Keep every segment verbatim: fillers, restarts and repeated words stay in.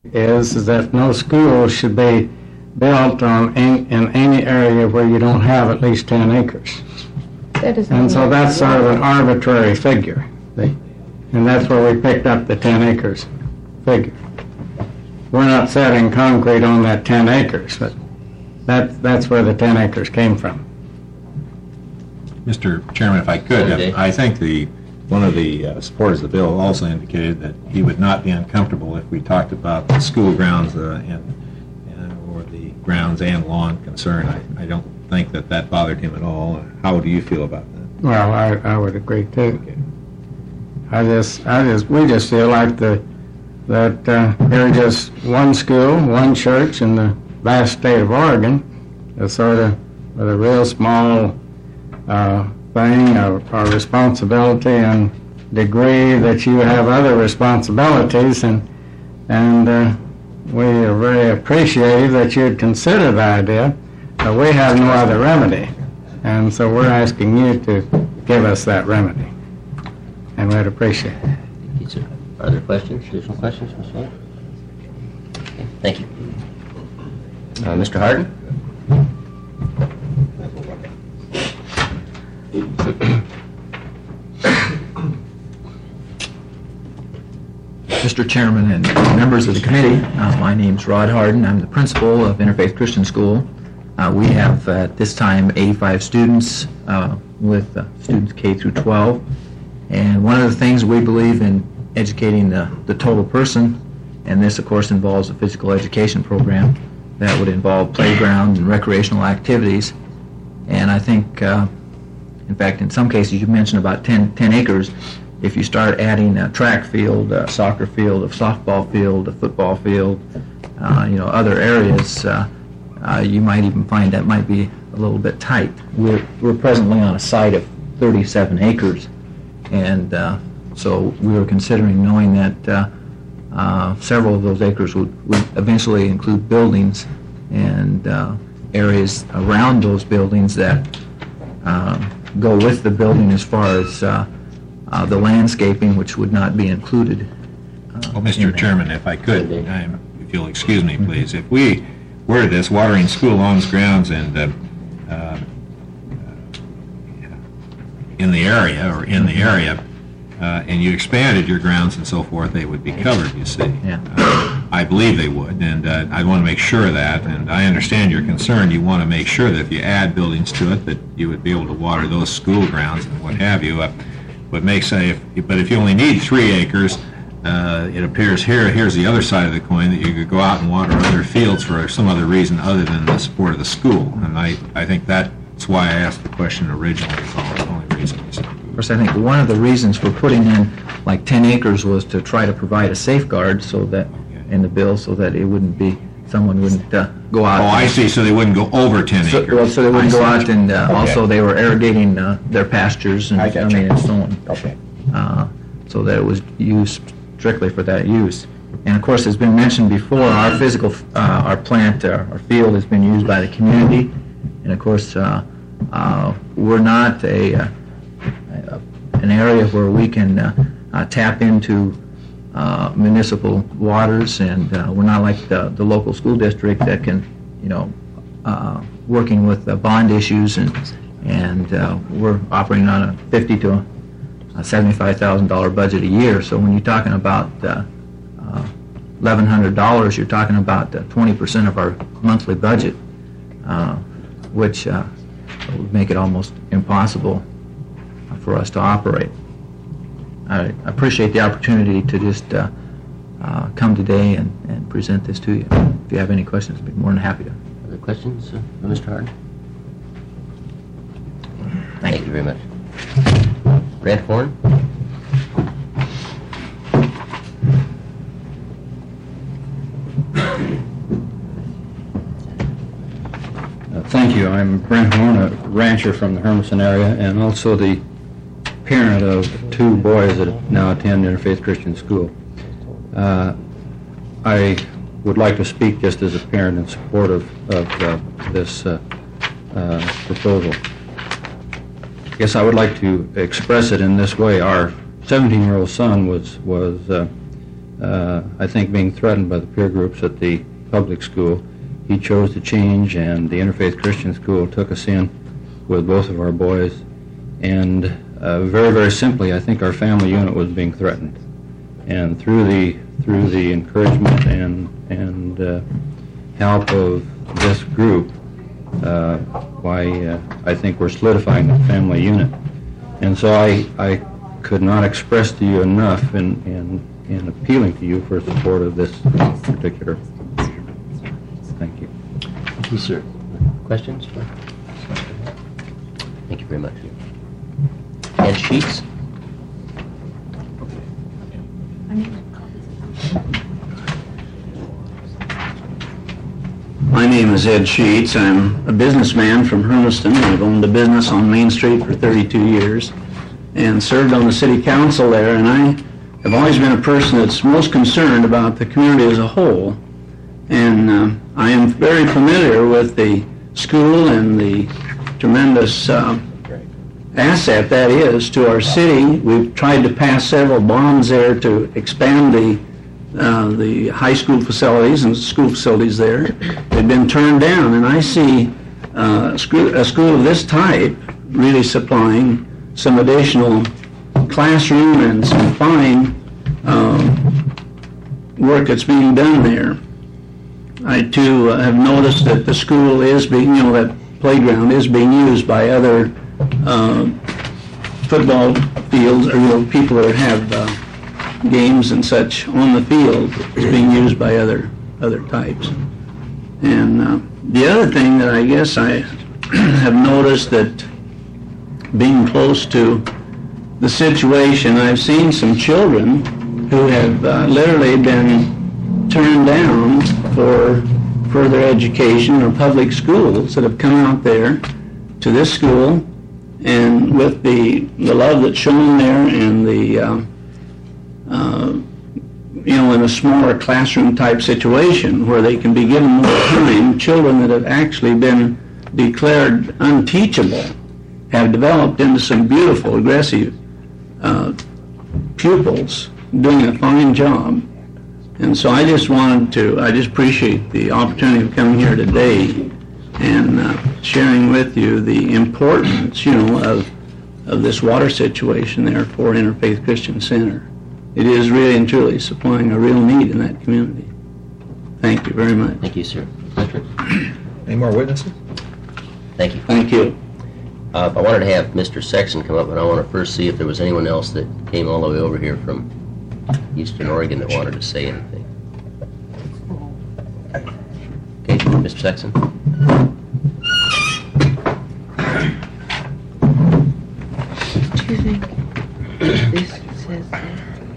is, is that no school should be built on in, in any area where you don't have at least ten acres. That is and so that's sort of an arbitrary figure. See? And that's where we picked up the ten acres figure. We're not setting concrete on that ten acres, but that, that's where the ten acres came from. Mister Chairman, if I could, Okay. I think the one of the uh, supporters of the bill also indicated that he would not be uncomfortable if we talked about the school grounds uh, and, and or the grounds and lawn concern. I, I don't think that that bothered him at all. How do you feel about that? Well, I, I would agree too. Okay. I just, I just, we just feel like the that uh, there's just one school, one church in the vast state of Oregon. It's sort of with a real small uh, thing, or, or responsibility and degree that you have other responsibilities, and and uh, we are very appreciative that you'd consider the idea, but we have no other remedy, and so we're asking you to give us that remedy, and we'd appreciate it. Thank you, sir. Are there questions, additional questions, Miz Fuller? Okay, thank you. Uh, Mister Harden? Mister Chairman and members of the committee, uh, my name's Rod Harden. I'm the principal of Interfaith Christian School. Uh, we have uh, at this time eighty-five students uh, with uh, students K through twelve. And one of the things we believe in educating the, the total person, and this of course involves a physical education program that would involve playground and recreational activities. And I think, uh, in fact, in some cases you mentioned about ten, ten acres. If you start adding a track field, a soccer field, a softball field, a football field, uh, you know, other areas, uh, uh, you might even find that might be a little bit tight. We're, we're presently on a site of thirty-seven acres, and uh, so we were considering, knowing that uh, uh, several of those acres would, would eventually include buildings and uh, areas around those buildings that uh, go with the building as far as uh, Uh, the landscaping, which would not be included. Uh, Well, Mister Chairman, if I could, I, if you'll excuse me, please, if we were this watering school lawns, grounds, and uh, uh, in the area, or in the area, uh, and you expanded your grounds and so forth, they would be covered, you see. Yeah. Uh, I believe they would, and uh, I want to make sure of that, and I understand your concern. You want to make sure that if you add buildings to it, that you would be able to water those school grounds and what have you. Uh, What makes say, if, but if you only need three acres, uh, it appears here, here's the other side of the coin, that you could go out and water other fields for some other reason other than the support of the school. And I, I think that's why I asked the question originally. It's all the only reason. Of course, I think one of the reasons for putting in like ten acres was to try to provide a safeguard so that, Okay. in the bill, so that it wouldn't be, someone wouldn't uh, go out. Oh, I see, so they wouldn't go over ten So, acres. well, so they wouldn't I go see. out, and uh, also they were irrigating uh, their pastures and I got mean, you. and so on. Okay. Uh, so that it was used strictly for that use. And of course, as been mentioned before, our physical, uh, our plant, uh, our field has been used by the community, and of course, uh, uh, we're not a, uh, a an area where we can uh, uh, tap into uh, municipal waters, and uh, we're not like the, the local school district that can, you know, uh, working with uh, bond issues, and and uh, we're operating on a fifty to a seventy-five thousand dollar budget a year. So when you're talking about uh, uh, eleven hundred dollars, you're talking about uh, twenty percent of our monthly budget, uh, which uh, would make it almost impossible for us to operate. I appreciate the opportunity to just uh, uh, come today and, and present this to you. If you have any questions, I'd be more than happy to. Other questions, uh, for Mister Harden? Thank, Thank you very much. Brad Horn? Uh, Thank you. I'm Brent Horn, a rancher from the Hermiston area, and also the parent of two boys that now attend Interfaith Christian School. Uh, I would like to speak just as a parent in support of, of uh, this uh, uh, proposal. I guess I would like to express it in this way. Our seventeen-year-old son was was uh, uh, I think, being threatened by the peer groups at the public school, he chose to change, and the Interfaith Christian School took us in with both of our boys. And uh, very, very simply, I think our family unit was being threatened. And through the through the encouragement and and uh, help of this group, uh, why uh, I think we're solidifying the family unit. And so I I could not express to you enough in in, in appealing to you for support of this particular. Thank you. Thank you, sir. Questions? Thank you very much. Ed Sheets? My name is Ed Sheets. I'm a businessman from Hermiston. I've owned a business on Main Street for thirty-two years and served on the city council there, and I have always been a person that's most concerned about the community as a whole. And uh, I am very familiar with the school and the tremendous uh, asset that is to our city. We've tried to pass several bonds there to expand the uh, the high school facilities and school facilities there. They've been turned down, and I see uh, a, school, a school of this type really supplying some additional classroom and some fine um, work that's being done there. I too uh, have noticed that the school is being, you know, that playground is being used by other uh, football fields, or you know, people that have uh, games and such on the field. Is being used by other other types. And uh, the other thing that I guess I have noticed, that being close to the situation, I've seen some children who have uh, literally been turned down for further education or public schools that have come out there to this school, and with the the love that's shown there and the uh, uh, you know, in a smaller classroom type situation where they can be given more time, children that have actually been declared unteachable have developed into some beautiful, aggressive uh, pupils doing a fine job. And so I just wanted to, I just appreciate the opportunity of coming here today and uh, sharing with you the importance, you know, of, of this water situation there for Interfaith Christian Center. It is really and truly supplying a real need in that community. Thank you very much. Thank you, sir. Patrick? Any more witnesses? Thank you. Thank you. Uh, I wanted to have Mister Sexton come up, but I want to first see if there was anyone else that came all the way over here from Eastern Oregon that wanted to say anything. Okay, Mister Sexton? Excuse me. This says that.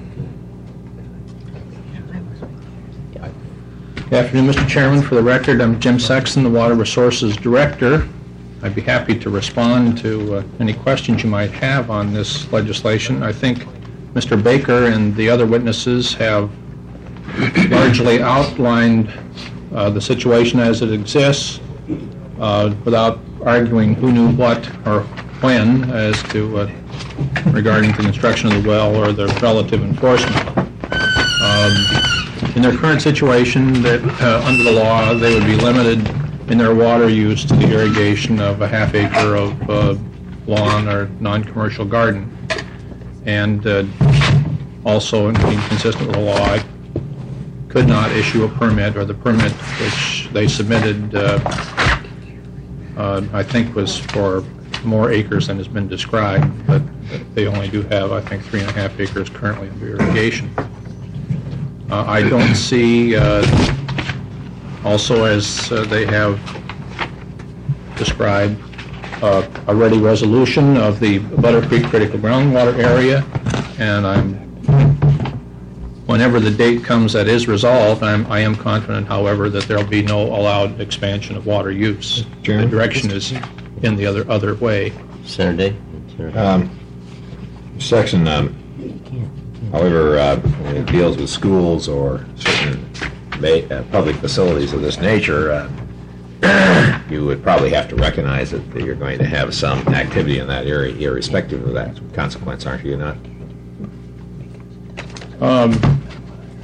Good afternoon, Mister Chairman. For the record, I'm Jim Sexton, the Water Resources Director. I'd be happy to respond to uh, any questions you might have on this legislation. I think Mister Baker and the other witnesses have largely outlined uh, the situation as it exists uh, without arguing who knew what or when as to uh, regarding the construction of the well or the relative enforcement. Um, In their current situation, that uh, under the law, they would be limited in their water use to the irrigation of a half acre of uh, lawn or non-commercial garden. And uh, also, in being consistent with the law, I could not issue a permit, or the permit which they submitted, uh, uh, I think, was for more acres than has been described, but they only do have, I think, three and a half acres currently under irrigation. Uh, I don't see, uh, also as uh, they have described, uh, a ready resolution of the Butter Creek critical groundwater area, and I'm, whenever the date comes that is resolved, I'm, I am confident, however, that there'll be no allowed expansion of water use. The direction is in the other other way. Senator Day? Senator Um, Section, um, however, uh, when it deals with schools or certain ma- uh, public facilities of this nature, uh, you would probably have to recognize that you're going to have some activity in that area, irrespective of that consequence, aren't you not? Um,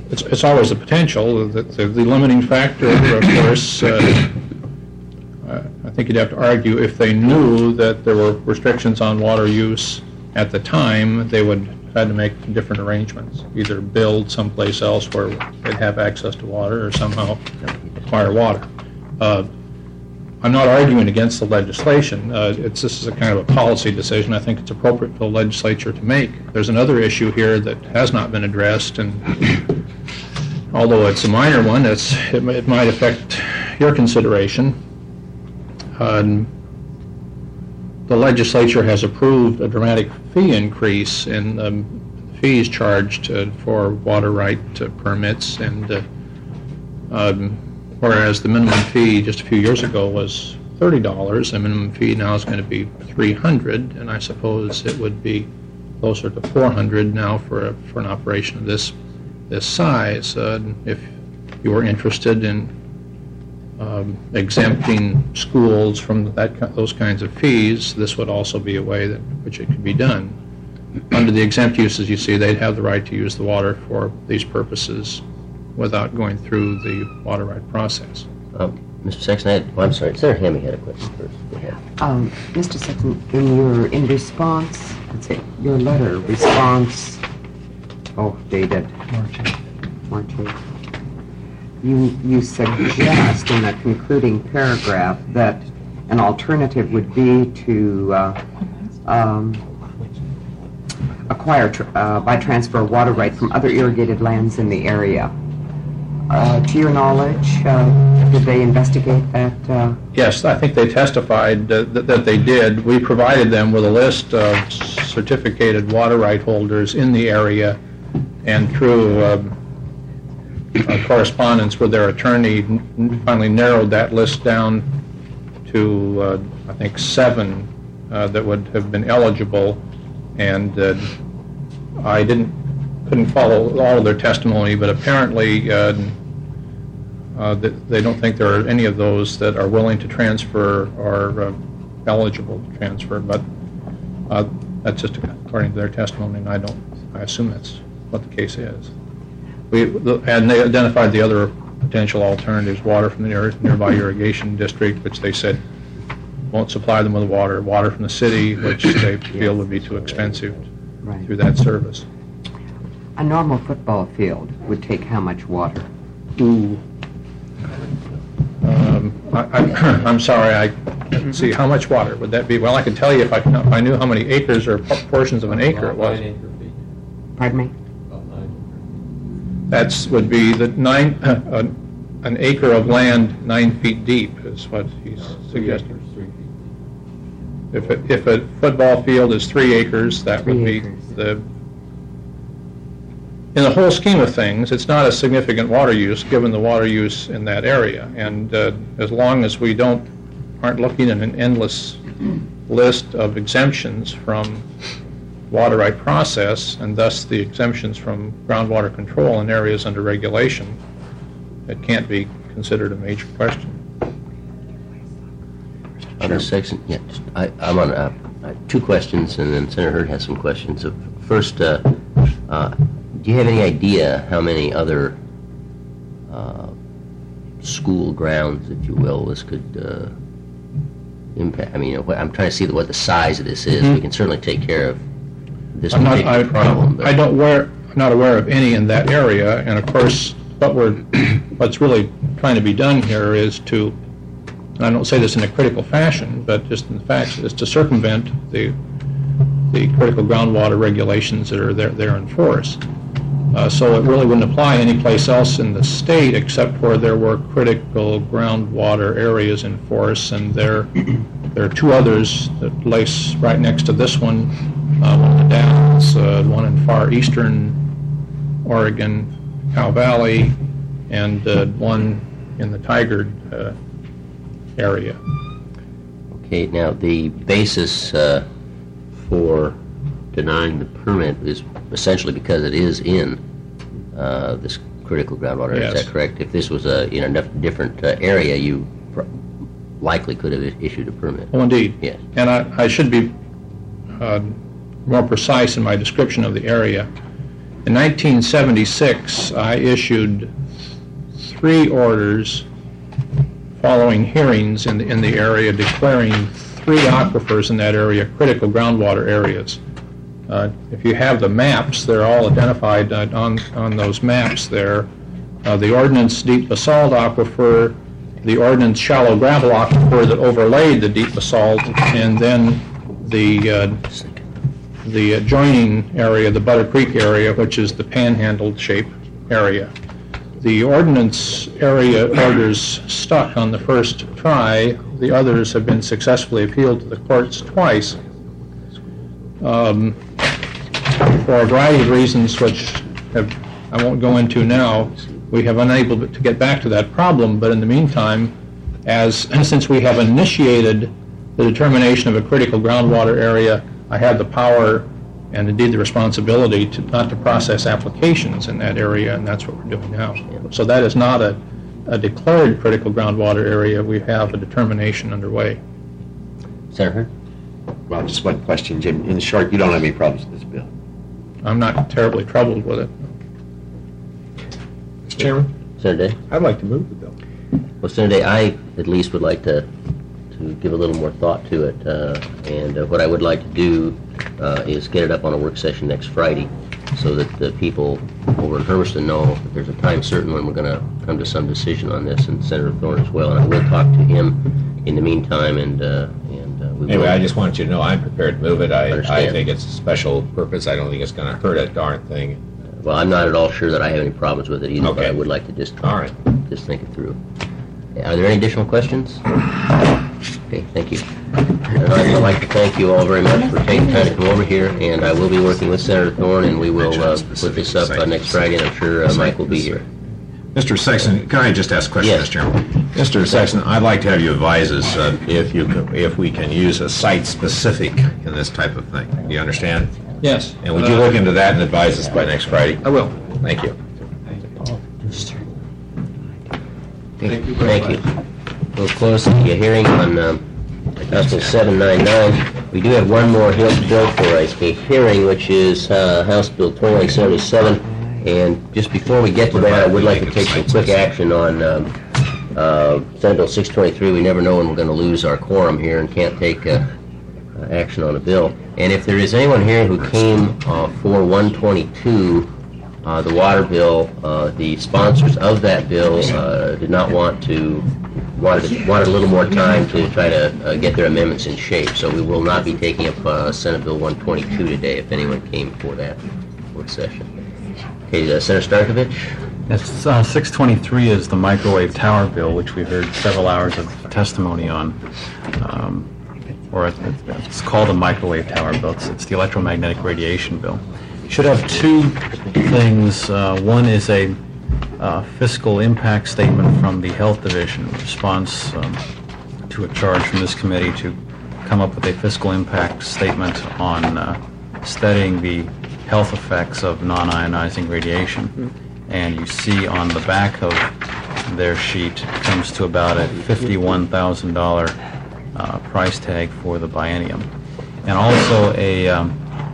it's, it's always the potential. The, the, the limiting factor, of course, uh, uh, I think you'd have to argue if they knew that there were restrictions on water use at the time, they would have had to make different arrangements, either build someplace else where they'd have access to water or somehow acquire water. Uh, I'm not arguing against the legislation. Uh, it's, this is a kind of a policy decision I think it's appropriate for the legislature to make. There's another issue here that has not been addressed, and although it's a minor one, it's, it, it might affect your consideration. Um, the legislature has approved a dramatic fee increase in um, fees charged uh, for water right uh, permits, and uh, um, whereas the minimum fee just a few years ago was thirty dollars, the minimum fee now is going to be three hundred dollars, and I suppose it would be closer to four hundred dollars now for a, for an operation of this this size. Uh, if you were interested in um, exempting schools from that those kinds of fees, this would also be a way that which it could be done. Under the exempt uses, you see, they'd have the right to use the water for these purposes without going through the water right process. Um, Mister Sexton, I had, well, I'm sorry, Senator Hammy had a question first. Go ahead. Um, Mister Sexton, in your, in response, let's see, your letter, response, oh, dated March eighth. March eighth. You, you suggest in a concluding paragraph that an alternative would be to uh, um, acquire tr- uh, by transfer water right from other irrigated lands in the area. Uh, to your knowledge, uh, did they investigate that? Uh, Yes, I think they testified uh, that, that they did. We provided them with a list of certificated water right holders in the area, and through uh, uh, correspondence with their attorney, n- finally narrowed that list down to, uh, I think, seven uh, that would have been eligible, and uh, I didn't couldn't follow all of their testimony, but apparently uh, uh, they don't think there are any of those that are willing to transfer or uh, eligible to transfer, but uh, that's just according to their testimony, and I don't, I assume that's what the case is. We, and they identified the other potential alternatives, water from the near, nearby irrigation district, which they said won't supply them with water, water from the city, which they feel would be too expensive right. through that service. A normal football field would take how much water? Ooh. Um, I, I, I'm sorry, I didn't see, how much water would that be? Well, I could tell you if I, if I knew how many acres or portions of an acre it was. Pardon me? That's, would be the nine, uh, an acre of land nine feet deep is what he's suggesting. If a, if a football field is three acres, that would be the, in the whole scheme of things, it's not a significant water use, given the water use in that area. And uh, as long as we don't, aren't looking at an endless list of exemptions from water right process, and thus the exemptions from groundwater control in areas under regulation, it can't be considered a major question. Under section, yeah, just- I, I'm on uh, uh, two questions, and then Senator Hurd has some questions. Uh, First, uh, uh, do you have any idea how many other uh, school grounds, if you will, this could uh, impact? I mean, you know, what- I'm trying to see what the size of this is. Mhm. We can certainly take care of this I'm not, particular I, problem. but- I don't aware, I'm not aware of any in that area, and of course, what we're, what's really trying to be done here is to, and I don't say this in a critical fashion, but just in the facts, is to circumvent the, the critical groundwater regulations that are there, there in force. Uh, so it really wouldn't apply anyplace else in the state except where there were critical groundwater areas in force, and there, there are two others that lace right next to this one, uh, one in the Downs, uh, one in far eastern Oregon, Cow Valley, and uh, one in the Tigard uh, area. Okay, now the basis uh, for denying the permit is essentially because it is in uh, this critical groundwater area. Is Yes. that correct? If this was a, in a dif- different uh, area, you pr- likely could have i- issued a permit. Oh, indeed. Yes. And I, I should be uh, more precise in my description of the area. In nineteen seventy-six, I issued three orders following hearings in the, in the area declaring three aquifers in that area critical groundwater areas. Uh, if you have the maps, they're all identified uh, on, on those maps there. Uh, the ordinance deep basalt aquifer, the ordinance shallow gravel aquifer that overlaid the deep basalt, and then the uh, the adjoining area, the Butter Creek area, which is the panhandle shape area. The ordinance area orders stuck on the first try. The others have been successfully appealed to the courts twice. Um, for a variety of reasons, which have, I won't go into now, we have unable to get back to that problem, but in the meantime, as since we have initiated the determination of a critical groundwater area, I have the power and indeed the responsibility to not to process applications in that area, and that's what we're doing now. So that is not a, a declared critical groundwater area. We have a determination underway. Senator? Well, just one question, Jim. In short, you don't have any problems with this bill? I'm not terribly troubled with it. Mister Chairman? Senator Day? I'd like to move the bill. Well, Senator Day, I at least would like to to give a little more thought to it, uh, and uh, what I would like to do uh, is get it up on a work session next Friday, so that the people over in Hermiston know that there's a time certain when we're going to come to some decision on this, and Senator Thorne as well. And I will talk to him in the meantime, and uh, and uh, we will. Anyway, I just want you to know I'm prepared to move it. I, I Understand. think it's a special purpose. I don't think it's going to hurt a darn thing. Well, I'm not at all sure that I have any problems with it either, but Okay. I would like to just All right. just think it through. Are there any additional questions? Okay, thank you. And I'd like to thank you all very much for taking time to come over here, and I will be working with Senator Thorne, and we will uh, put this up uh, next Friday, and I'm sure uh, Mike will be here. Mister Sexton, can I just ask a question, Yes. Mister Chairman? Mister Sexton, I'd like to have you advise us uh, if you can, if we can use a site-specific in this type of thing. Do you understand? Yes. And would you look into that and advise us by next Friday? I will. Thank you. Thank you. Thank you. We'll close the hearing on um, House Bill seven ninety-nine. We do have one more bill for a, a hearing, which is uh, House Bill twenty-one seventy-seven. And just before we get to that, I would like to take some quick action on um, uh, Senate Bill six twenty-three. We never know when we're going to lose our quorum here and can't take uh, uh, action on a bill. And if there is anyone here who came uh, for one twenty-two, uh, the water bill, uh, the sponsors of that bill uh, did not want to wanted wanted a little more time to try to uh, get their amendments in shape. So we will not be taking up uh, Senate Bill one twenty-two today if anyone came for that work session. Okay, uh, Senator Starkovich? Yes, uh, six twenty-three is the microwave tower bill, which we heard several hours of testimony on. Um, or it, it's called a microwave tower bill. It's, it's the electromagnetic radiation bill. You should have two things. Uh, one is a uh, fiscal impact statement from the Health Division in response um, to a charge from this committee to come up with a fiscal impact statement on uh, studying the health effects of non-ionizing radiation. And you see on the back of their sheet it comes to about a fifty-one thousand dollars uh, price tag for the biennium. And also a um,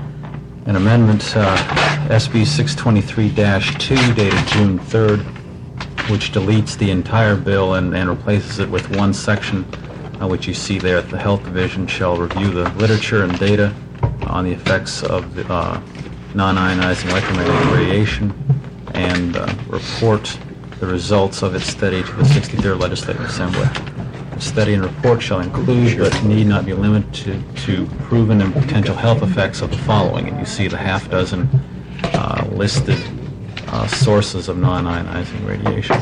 an amendment, uh, S B six twenty-three dash two, dated June third, which deletes the entire bill and, and replaces it with one section, uh, which you see there. The Health Division shall review the literature and data on the effects of the, uh, non-ionizing electromagnetic radiation and uh, report the results of its study to the sixty-third Legislative Assembly. The study and report shall include, but need not be limited to, to proven and potential health effects of the following. And you see the half dozen uh, listed uh, sources of non-ionizing radiation.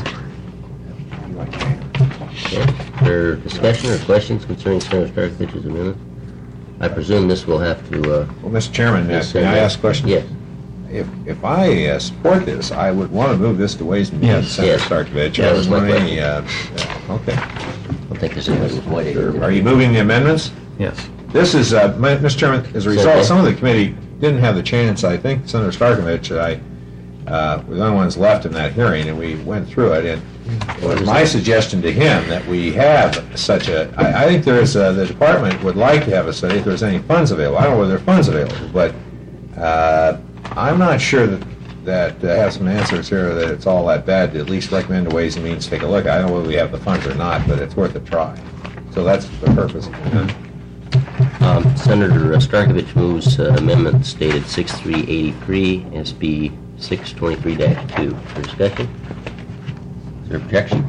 Okay. Is there discussion or questions concerning Senator Starkovich's amendment? I presume this will have to... Uh, Well, Mister Chairman, uh, Yes, may I uh, ask a question? Yes. If if I uh, support this, I would want to move this to Ways and Means, Yes. Senator Yes. Starkovich. That I was don't my want any, uh, uh, okay. I don't think there's anyone who's white. Are you moving the amendments? Yes. This is, uh, Mi- Mister Chairman, as a Okay. result, some of the committee didn't have the chance, I think Senator Starkovich, I, uh, were the only ones left in that hearing, and we went through it, and it was my suggestion to him that we have such a, I, I think there's, uh, the department would like to have a study if there's any funds available. I don't know whether there are funds available, but uh, I'm not sure that that uh, have some answers here that it's all that bad, to at least recommend the Ways and Means to take a look. I don't know whether we have the funds or not, but it's worth a try. So that's the purpose. Um, Senator Starkovich moves uh, amendment stated six three eighty-three, S B six twenty-three dash two. For discussion? Is there objection?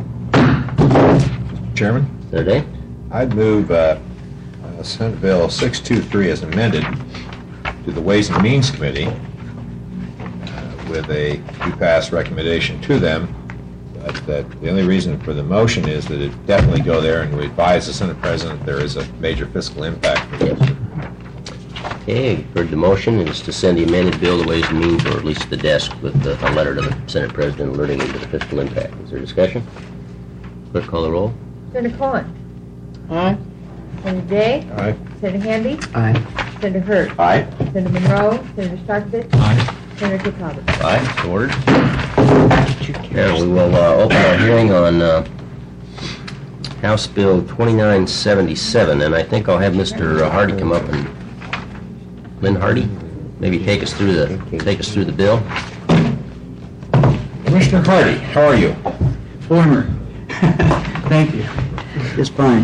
Chairman? Senator Day? I'd move uh, uh, Senate Bill six two three as amended to the Ways and Means Committee uh, with a do pass recommendation to them. But that the only reason for the motion is that it definitely go there and we advise the Senate President there is a major fiscal impact. For Yes. Okay, you've heard the motion is to send the amended bill to Ways and Means, or at least the desk, with the, a letter to the Senate President alerting him to the fiscal impact. Is there discussion? Clerk, call the roll. Senator Cohen. Aye. Senator Day. Aye. Senator Hamby. Aye. Senator Hurd. Aye. Senator Monroe. Senator Starkovich. Aye. Senator Kavanaugh. Aye, so ordered. Now, we will uh, open our hearing on uh, House Bill twenty-nine seventy-seven, and I think I'll have Mister Hardy come up and, Lynn Hardy, maybe take us through the, take us through the bill. Commissioner Hardy, how are you? Former. Thank you. Just fine.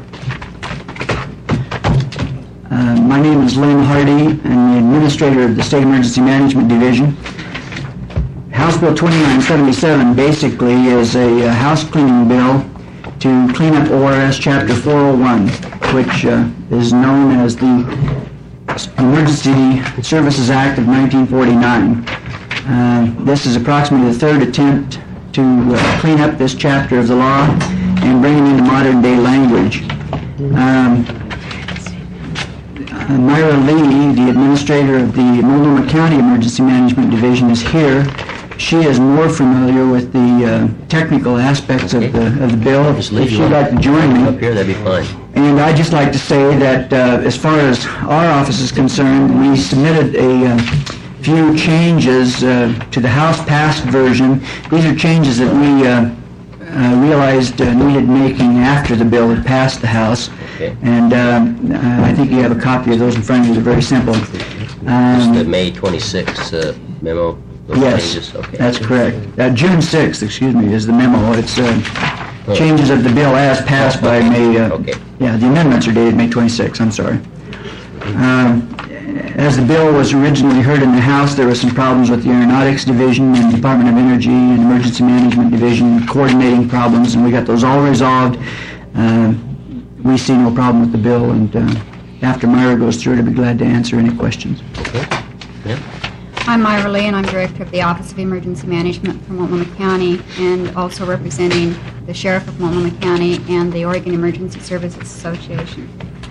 Uh, my name is Lynn Hardy. I'm the administrator of the State Emergency Management Division. House Bill twenty-nine seventy-seven basically is a uh, house cleaning bill to clean up O R S Chapter four oh one, which uh, is known as the Emergency Services Act of nineteen forty-nine. Uh, this is approximately the third attempt to uh, clean up this chapter of the law and bring it into modern-day language. Um, uh, Myra Lee, the administrator of the Multnomah County Emergency Management Division, is here. She is more familiar with the uh, technical aspects of the of the bill. If she'd like to join me Up here, that'd be fine. And I'd just like to say that uh, as far as our office is concerned, we submitted a uh, few changes uh, to the House-passed version. These are changes that we uh, uh, realized uh, needed making after the bill had passed the House. Okay. And um, uh, I think you have a copy of those in front of you. They're very simple. Just the Um, May twenty-sixth uh, memo, those Yes, changes? Okay. that's correct. Uh, June sixth, excuse me, is the memo. It's uh, changes of the bill as passed by May. uh, Okay. Yeah, the amendments are dated May twenty-sixth, I'm sorry. Um, As the bill was originally heard in the House, there were some problems with the Aeronautics Division and Department of Energy and Emergency Management Division, coordinating problems, and we got those all resolved. Uh, We see no problem with the bill, and uh, after Myra goes through it, I'd be glad to answer any questions. Okay. Yeah. I'm Myra Lee, and I'm Director of the Office of Emergency Management for Multnomah County, and also representing the Sheriff of Multnomah County and the Oregon Emergency Services Association.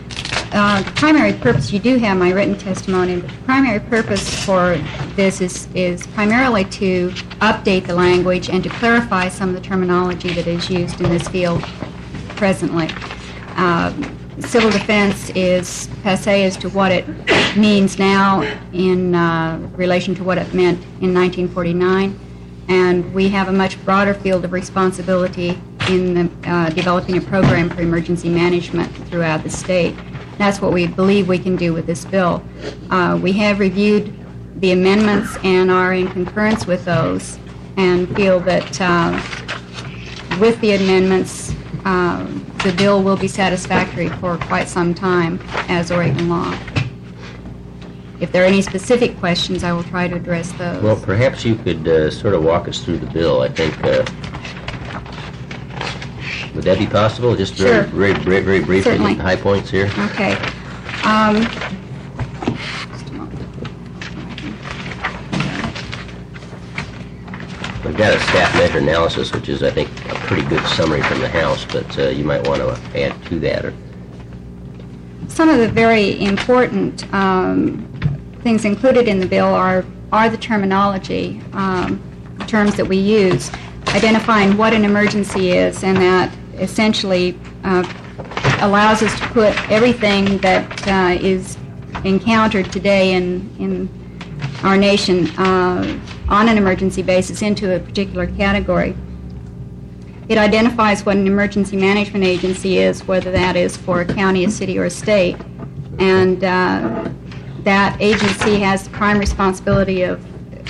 Uh, the primary purpose, you do have my written testimony, but the primary purpose for this is, is primarily to update the language and to clarify some of the terminology that is used in this field presently. Uh, civil defense is passé as to what it means now in uh, relation to what it meant in nineteen forty-nine, and we have a much broader field of responsibility in the, uh, developing a program for emergency management throughout the state. That's what we believe we can do with this bill. Uh, we have reviewed the amendments and are in concurrence with those, and feel that uh, with the amendments, uh, the bill will be satisfactory for quite some time as Oregon law. If there are any specific questions, I will try to address those. Well, perhaps you could uh, sort of walk us through the bill. I think, uh, would that be possible? Just very, Sure. very, very, very briefly, Certainly. the high points here. Okay. Um, just a moment. We've got a staff measure analysis, which is, I think, a pretty good summary from the House, but uh, you might want to add to that. Or Some of the very important um, things included in the bill are, are the terminology, um, terms that we use, identifying what an emergency is, and that essentially uh, allows us to put everything that uh, is encountered today in, in our nation uh, on an emergency basis into a particular category. It identifies what an emergency management agency is, whether that is for a county, a city, or a state, and uh, that agency has the prime responsibility of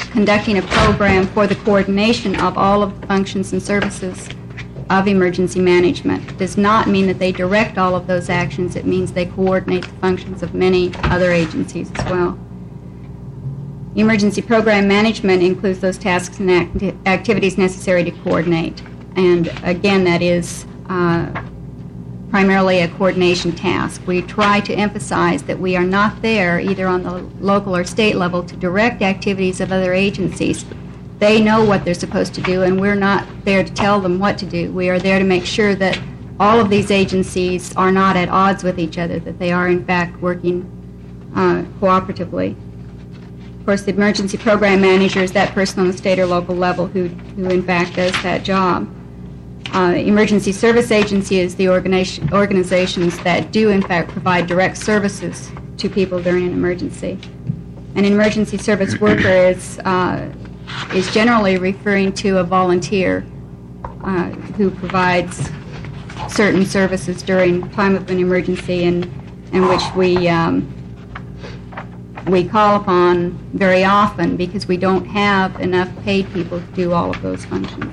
conducting a program for the coordination of all of the functions and services of emergency management. It does not mean that they direct all of those actions. It means they coordinate the functions of many other agencies as well. Emergency program management includes those tasks and acti- activities necessary to coordinate. And again, that is uh, primarily a coordination task. We try to emphasize that we are not there, either on the local or state level, to direct activities of other agencies. They know what they're supposed to do, and we're not there to tell them what to do. We are there to make sure that all of these agencies are not at odds with each other, that they are, in fact, working uh, cooperatively. Of course, the emergency program manager is that person on the state or local level who, who in fact, does that job. Uh, emergency service agency is the organization, organizations that do, in fact, provide direct services to people during an emergency. An emergency service worker is uh, is generally referring to a volunteer uh, who provides certain services during time of an emergency, and in which we um, we call upon very often because we don't have enough paid people to do all of those functions.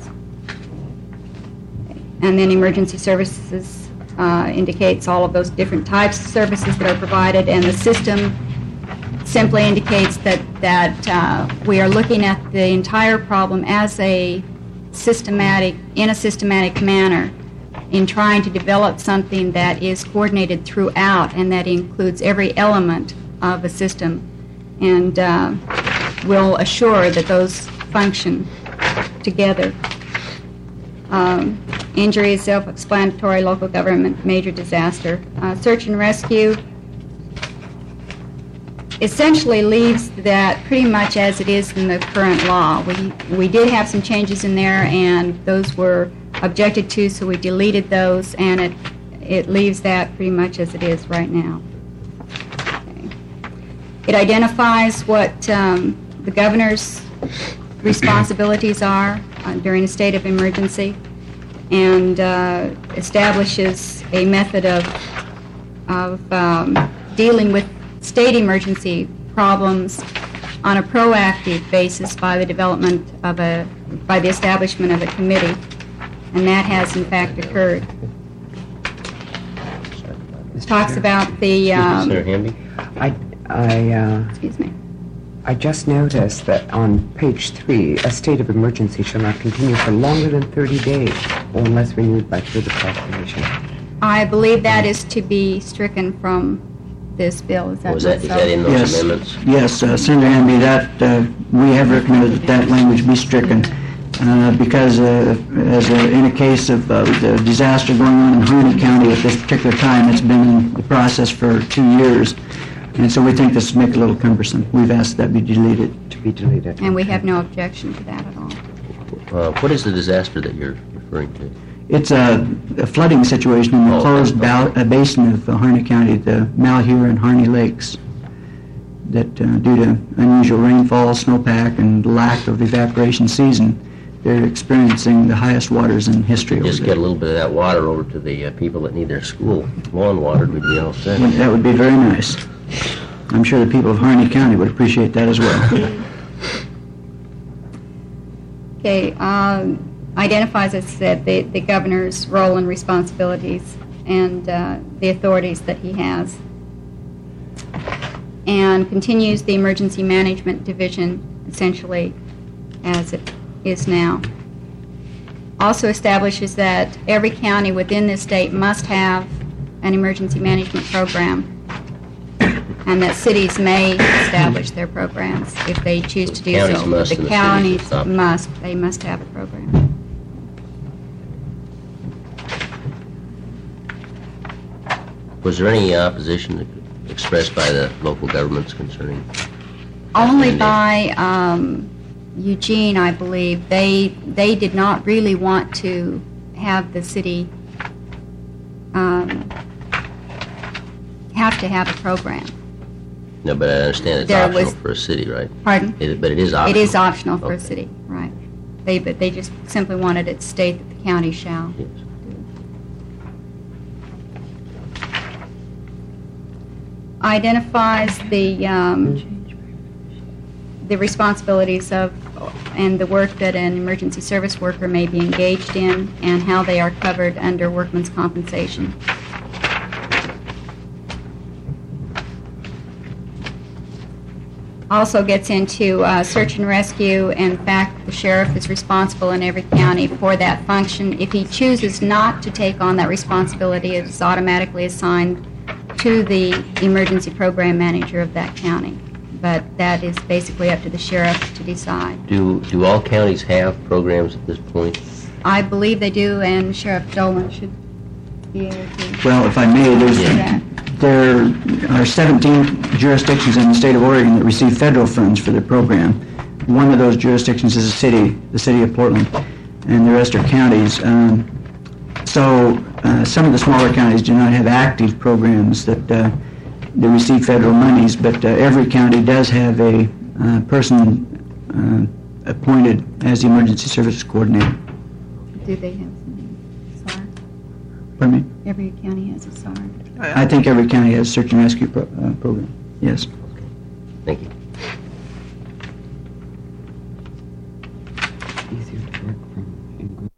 And then emergency services uh, indicates all of those different types of services that are provided, and the system simply indicates that, that uh, we are looking at the entire problem as a systematic, in a systematic manner, in trying to develop something that is coordinated throughout and that includes every element of a system, and uh, will assure that those function together. Um, injury is self-explanatory, local government, major disaster. Uh, search and rescue essentially leaves that pretty much as it is in the current law. We, we did have some changes in there, and those were objected to, so we deleted those, and it, it leaves that pretty much as it is right now. Okay. It identifies what um, the governor's responsibilities are uh, during a state of emergency, and uh, establishes a method of, of um, dealing with state emergency problems on a proactive basis by the development of a, by the establishment of a committee, and that has in fact occurred. It talks about the... Um, Senator Hamby? I, I, uh, excuse me. I just noticed that on page three, a state of emergency shall not continue for longer than thirty days or unless renewed by further proclamation. I believe that is to be stricken from this bill. Is that Was that, not is so? that in those Yes. amendments? Yes, uh, Senator Hamby, that, uh, we have recommended that that language be stricken, uh, because uh, as a, in a case of uh, the disaster going on in Harney County at this particular time, it's been in the process for two years, and so we think this would make it a little cumbersome. We've asked that be deleted. To be deleted. And we have no objection to that at all. Uh, What is the disaster that you're referring to? It's a, a flooding situation in the Oh, closed okay. ba- uh, basin of uh, Harney County, the Malheur and Harney Lakes, that uh, due to unusual rainfall, snowpack, and lack of evaporation season, they're experiencing the highest waters in history over Just there. get a little bit of that water over to the uh, people that need their school lawn watered, we'd be all set. Would- That would be very nice. I'm sure the people of Harney County would appreciate that as well. Okay, um, identifies, as I said, the, the governor's role and responsibilities and uh, the authorities that he has, and continues the emergency management division essentially as it is now. Also establishes that every county within this state must have an emergency management program, and that cities may establish their programs if they choose to do so. Counties must and the cities counties adopt. must, they must have a program. Was there any opposition expressed by the local governments concerning? Only recommendation? by um, Eugene, I believe. They, they did not really want to have the city um, have to have a program. No, but I understand it's There optional was- for a city, right? Pardon? It- But it is optional. It is optional for a Okay. city, right. They, but they just simply wanted it to state that the county shall. Yes. Identifies the, um, the responsibilities of and the work that an emergency service worker may be engaged in and how they are covered under workman's compensation. Also gets into uh, search and rescue. In fact, the sheriff is responsible in every county for that function. If he chooses not to take on that responsibility, it is automatically assigned to the emergency program manager of that county. But that is basically up to the sheriff to decide. Do, do all counties have programs at this point? I believe they do, and Sheriff Dolan should be able to. Well, if I may, there's, Yeah. there are seventeen jurisdictions in the state of Oregon that receive federal funds for their program. One of those jurisdictions is a city, the city of Portland, and the rest are counties. Um, so uh, some of the smaller counties do not have active programs that uh, they receive federal monies, but uh, every county does have a uh, person uh, appointed as the emergency services coordinator. Do they have some S A R? Pardon me? Every county has a S A R. I think every county has a search and rescue pro- uh, program. Yes. Thank you. Easier to work from in group.